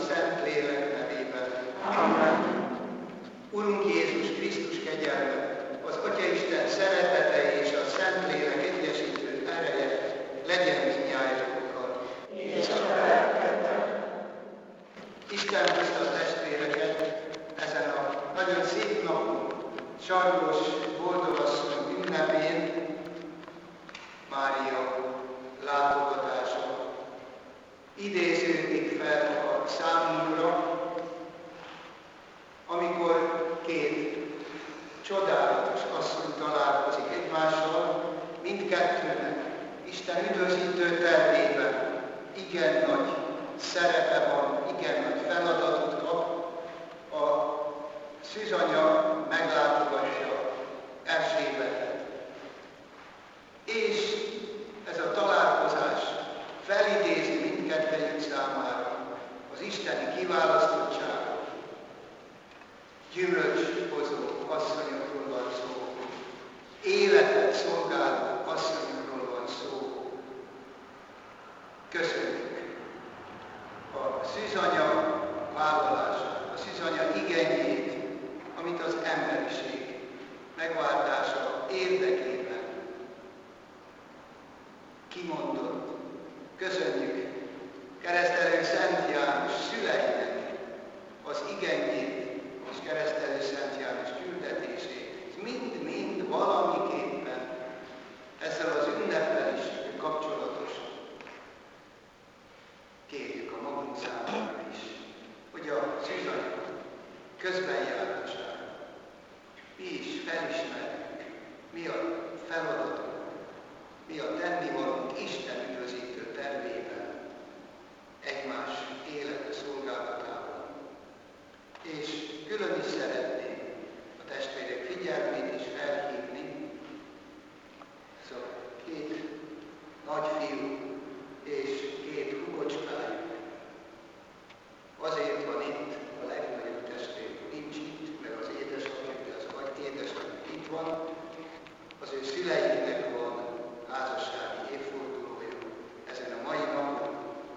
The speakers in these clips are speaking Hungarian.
Szentlélek nevében. Amen. Urunk Jézus Krisztus kegyelme, az Atyaisten szeretete és a Szentlélek egyesítő ereje legyen mindnyájatokkal. És a lelkeddel. Isten hozta a testvéreket ezen a nagyon szép napon, Sargos Boldogasszony ünnepén, Mária látogatása idéződik fel a számunkra, amikor két csodálatos asszony találkozik egymással, mindkettőnek Isten üdvözítő tervében igen nagy szerepe van, igen nagy feladatot kap. A szűzanya meglátogatja Erzsébetet. És ez a találkozás felidézi mindkettőjük számára az isteni kiválasztottságot. Gyümölcshozó asszonyokról van szó, életet szolgáló asszonyokról van szó. Köszönjük a szűzanya vállalását, a szűzanya igényét, amit az emberiség megváltása érdekében kimondott. Köszönjük keresztelő Szent János szüleinek az igényét és keresztelő Szent János küldetését. Ez mind-mind valamiképpen ezzel az ünneppel is kapcsolatos. Kérjük a magunk számára is, hogy a szűzanya közbenjárását mi is felismerjük, mi a feladatunk, mi a tennivalónk Isten üdvözítő tervében, egymás élete szolgálatában. És külön is szeretném a testvérek figyelmét is felhívni, ez a két nagyfiú és két hugocskájuk. Azért van itt a legnagyobb testvér, nincs itt, meg az édesapjuk, de az édesapjuk itt van, az ő szüleiknek van házassági évfordulója ezen a mai napon.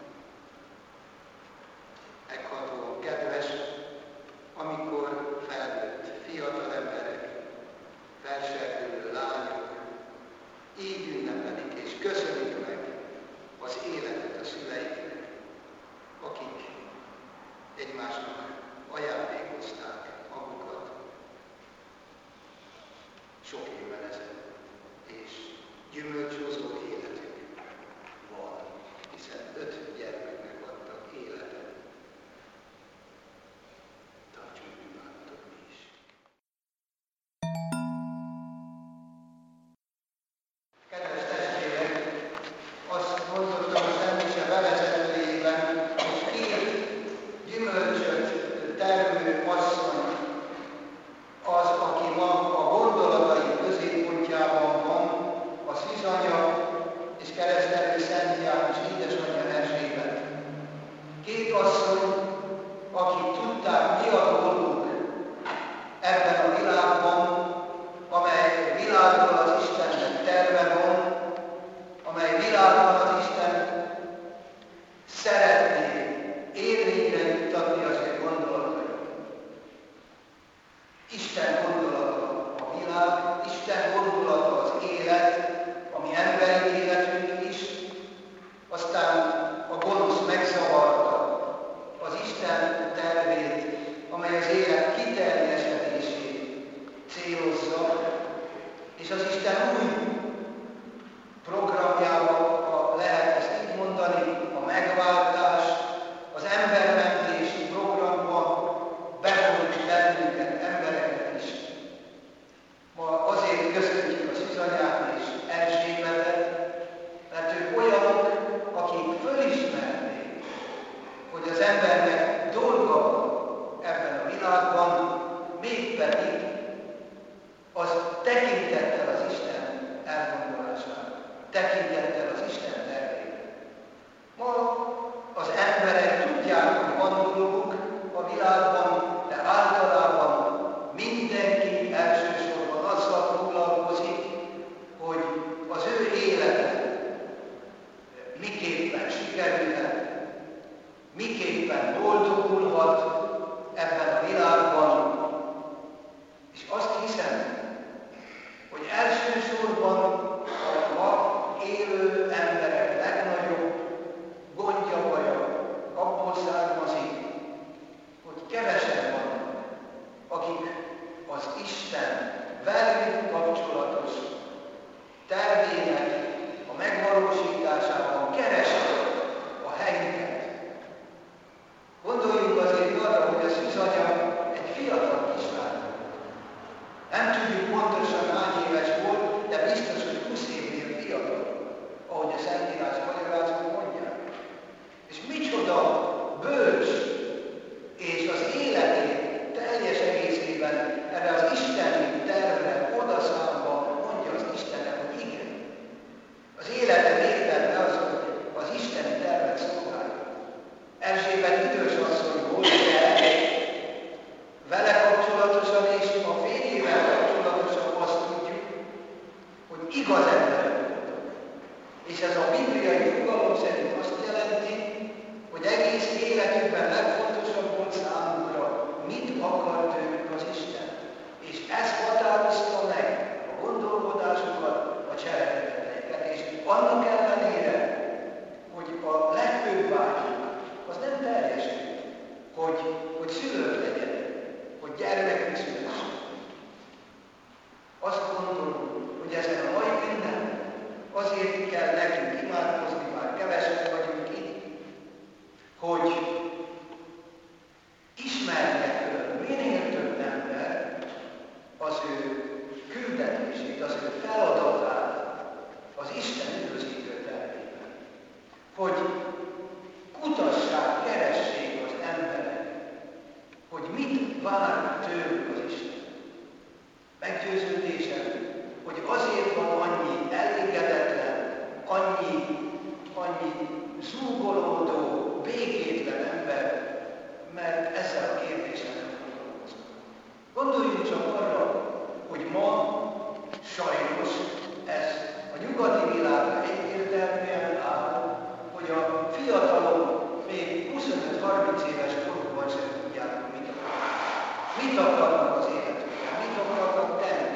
Meghatóan kedves, amikor felnőtt fiatal emberek, felsergő lányok így ünnepelik és köszönik meg az életet a szüleiknek, akik egymásnak ajándékozták magukat sok évvel ezelőtt, és gyümölcshozó életük van, hiszen 5 gyermeknek adtak életet. Tartsunk bűnbánatot mi is. Kedves testvérek, azt mondottam az említse bevezetőjében, hogy két gyümölcsöt termő asszony az, aki ma a gondolatai középpontjában van, a szűzanya és keresztelő Szent János édesanyja Erzsébet. Két asszony, akik tudták, mi a dolguk ebben a világban, amely világban az Istennek terve van, amely világban az Isten szeretné érvényre juttatni az ő gondolatait. Isten gondolata a világ, Isten gondolata az élet, a mi emberi életünk is, aztán a gonosz megzavarta az Isten tervét, amely az élet kiteljesedését célozza, és az Isten új programjával, ha lehet ezt így mondani, a megváltás, az embermentési programba bevont bennünket, embereket is. Ma azért köszöntjük a szűzanyát és Erzsébetet, mert ők olyanok, akik fölismerték, hogy az embernek dolga van ebben a világban, mégpedig az tekintettel az Isten elgondolására, tekintettel az Isten tervére. Ma az emberek tudják, hogy van dolguk a világban, de általában mindenki elsősorban azzal foglalkozik, hogy az ő élete miképpen sikerülhet, miképpen boldog És ez a bibliai fogalom szerint azt jelenti, hogy egész életükben legfontosabb volt számukra, mit akar tőlük az Isten. És ez határozta meg a gondolkodásukat, a cselekedeteiket. És annak ellenére, hogy a legfőbb vágyuk az nem teljesült, hogy szülők legyenek, hogy gyermekük szülessen. Azt gondolom, hogy ezen a mai ünnep azért kell nekünk imádkozni, már kevesen vagyunk itt, hogy ismerje föl minél több ember az ő küldetését, az ő feladatát az Isten üdvözítő tervében. Hogy kutassák, keressék az emberek, hogy mit vár tőlük az Isten. Meggyőződésem, hogy azért van annyi elégedetlen, annyi zúgolódó, békétlen ember, mert ezzel a kérdéssel nem foglalkoznak. Gondoljunk csak arra, hogy ma sajnos ez a nyugati világban egyértelműen áll, hogy a fiatalok még 25-30 éves korukban sem tudják, hogy mit akarnak. Mit akarnak az életükben, mit akarnak tenni.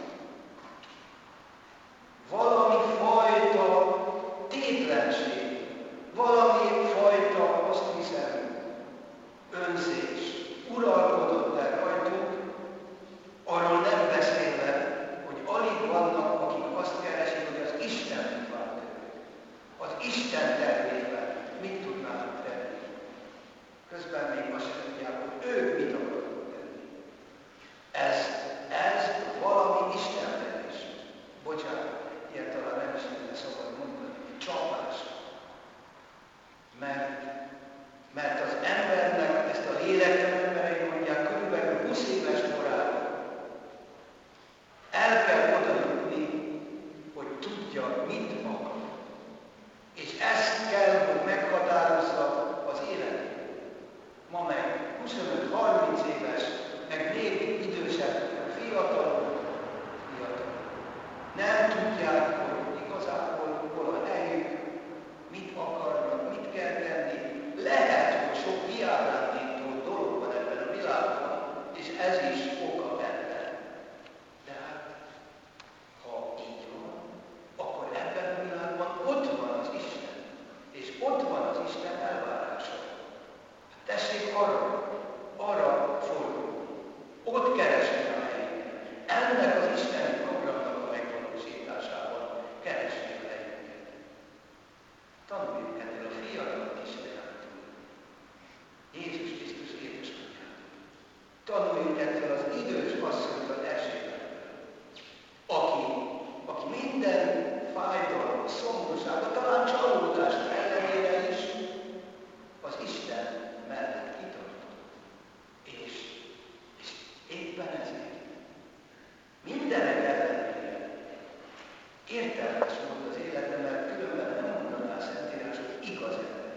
Valami fajta tétlenség, valami fajta, azt hiszem, önzés uralkodott el rajtuk, arról nem beszélve, hogy alig vannak, akik azt keresik, hogy az Isten mit vár tőlük. Az Isten tervében mit tudnának tenni. Közben még azt sem tudják, hogy ők mit akarnak tenni. Ez valami istenverés. Bocsánat, ilyen talán nem is lenne szabad mondani, csapás. Mert az embernek, ezt a lélekben emberei mondják, körülbelül 20 éves korában el kell oda jutni, hogy tudja, mit akar. És ezt kell, hogy meghatározza az életet. Ma meg 25-30 éves, meg még idősebb, fiatalok. Nem tudják, hogy igazából hol a helyük, mit akarnak, mit kell tenni. Lehet, hogy sok kiábrándító dolog van ebben a világban, és ez is oka ennek. De hát, ha így van, akkor ebben a világban ott van az Isten, és ott van az Isten elvárása. Tessék arra fordulni, ott keresni a helyünket. Ennek az isteni programnak a megvalósításában keresni a helyünket. Tanuljuk ennél a fiatal kisfiától, Jézus Krisztus édesanyját. Tanuljuk ettől az idős asszonytól Erzsébetről, aki minden fájdalmat, szomorúságot, talán csalódást ellenére is az Isten mellett kitartott. És éppen ezért mindenek ellenére értelmes volt az élete, mert különben nem mondaná a Szentírás, hogy igaz ember.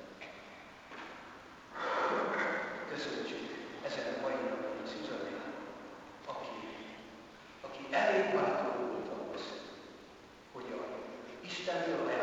Köszönjük ezen a mai napon a Szuzanát, aki elég bátor volt ahhoz, hogy a Istentől